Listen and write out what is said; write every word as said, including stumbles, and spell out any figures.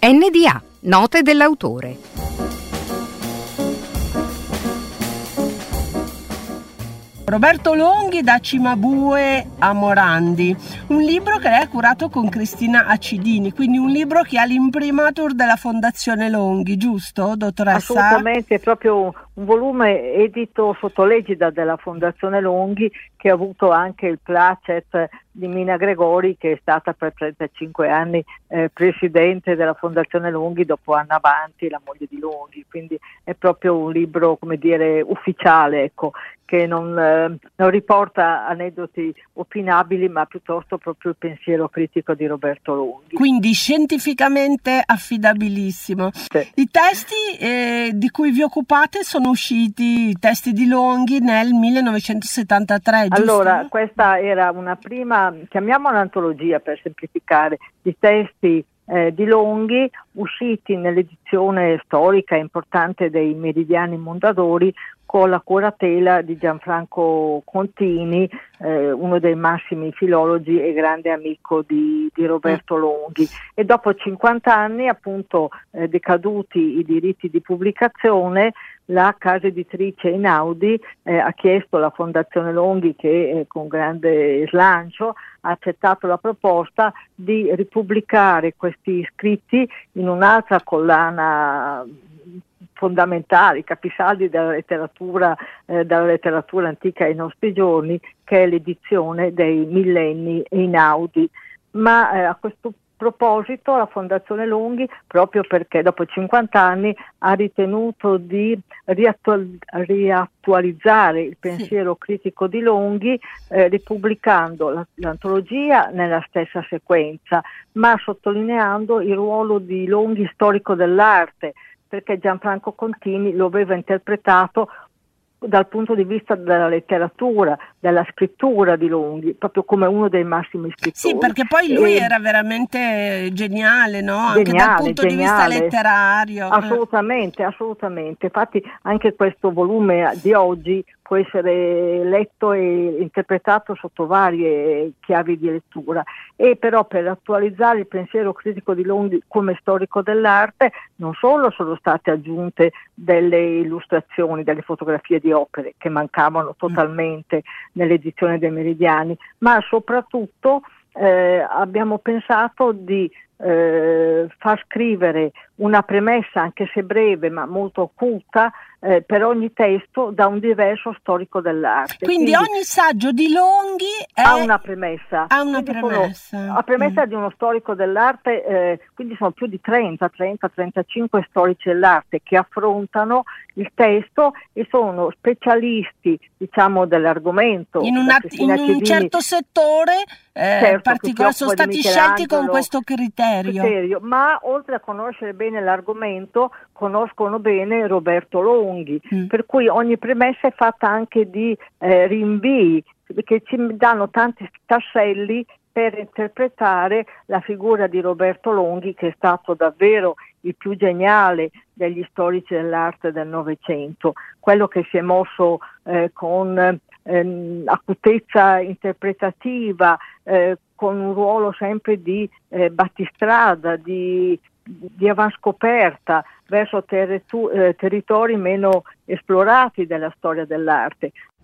N D A, note dell'autore. Roberto Longhi, da Cimabue a Morandi, un libro che lei ha curato con Cristina Acidini, quindi un libro che ha l'imprimatur della Fondazione Longhi, giusto, dottoressa? Assolutamente, è proprio un volume edito sotto l'egida della Fondazione Longhi, che ha avuto anche il placet di Mina Gregori, che è stata per trentacinque anni eh, presidente della Fondazione Longhi dopo Anna Banti, la moglie di Longhi, quindi è proprio un libro, come dire, ufficiale, ecco, che non, eh, non riporta aneddoti opinabili, ma piuttosto proprio il pensiero critico di Roberto Longhi. Quindi scientificamente affidabilissimo. Sì. I testi eh, di cui vi occupate sono usciti, i testi di Longhi, nel millenovecentosettantatré, giusto? Allora, questa era una prima, chiamiamola antologia per semplificare, di testi eh, di Longhi, usciti nell'edizione storica importante dei Meridiani Mondadori, con la curatela di Gianfranco Contini, eh, uno dei massimi filologi e grande amico di, di Roberto Longhi. E dopo cinquanta anni, appunto, eh, decaduti i diritti di pubblicazione, la casa editrice Einaudi eh, ha chiesto alla Fondazione Longhi, che eh, con grande slancio ha accettato la proposta di ripubblicare questi scritti in un'altra collana fondamentali, capisaldi della letteratura, eh, della letteratura antica ai nostri giorni, che è l'edizione dei Millenni Einaudi. Ma eh, a questo proposito la Fondazione Longhi, proprio perché dopo cinquanta anni ha ritenuto di riattual- riattualizzare il pensiero sì. critico di Longhi, eh, ripubblicando la- l'antologia nella stessa sequenza, ma sottolineando il ruolo di Longhi storico dell'arte, perché Gianfranco Contini lo aveva interpretato dal punto di vista della letteratura, della scrittura di Longhi, proprio come uno dei massimi scrittori. Sì, perché poi lui e... era veramente geniale, no? Anche geniale, dal punto geniale. di vista letterario. Assolutamente, assolutamente. Infatti anche questo volume di oggi può essere letto e interpretato sotto varie chiavi di lettura, e però per attualizzare il pensiero critico di Longhi come storico dell'arte non solo sono state aggiunte delle illustrazioni, delle fotografie di opere che mancavano totalmente nell'edizione dei Meridiani, ma soprattutto eh, abbiamo pensato di eh, far scrivere una premessa, anche se breve ma molto occulta, eh, per ogni testo da un diverso storico dell'arte. Quindi, Quindi ogni saggio di Longhi è... ha una premessa. Ha una quindi premessa. Sono, a premessa mm. di uno storico dell'arte, eh, quindi sono più di trenta, trenta, trentacinque storici dell'arte che affrontano il testo e sono specialisti, diciamo, dell'argomento. In, una, in un certo settore eh, certo, particolare, sono stati scelti con questo criterio. criterio. Ma oltre a conoscere bene l'argomento, conoscono bene Roberto Longhi, mm. per cui ogni premessa è fatta anche di eh, rinvii, che ci danno tanti tasselli per interpretare la figura di Roberto Longhi, che è stato davvero il più geniale degli storici dell'arte del Novecento, quello che si è mosso eh, con eh, acutezza interpretativa, eh, con un ruolo sempre di eh, battistrada, di, di avanscoperta verso terri- eh, territori meno esplorati della storia dell'arte.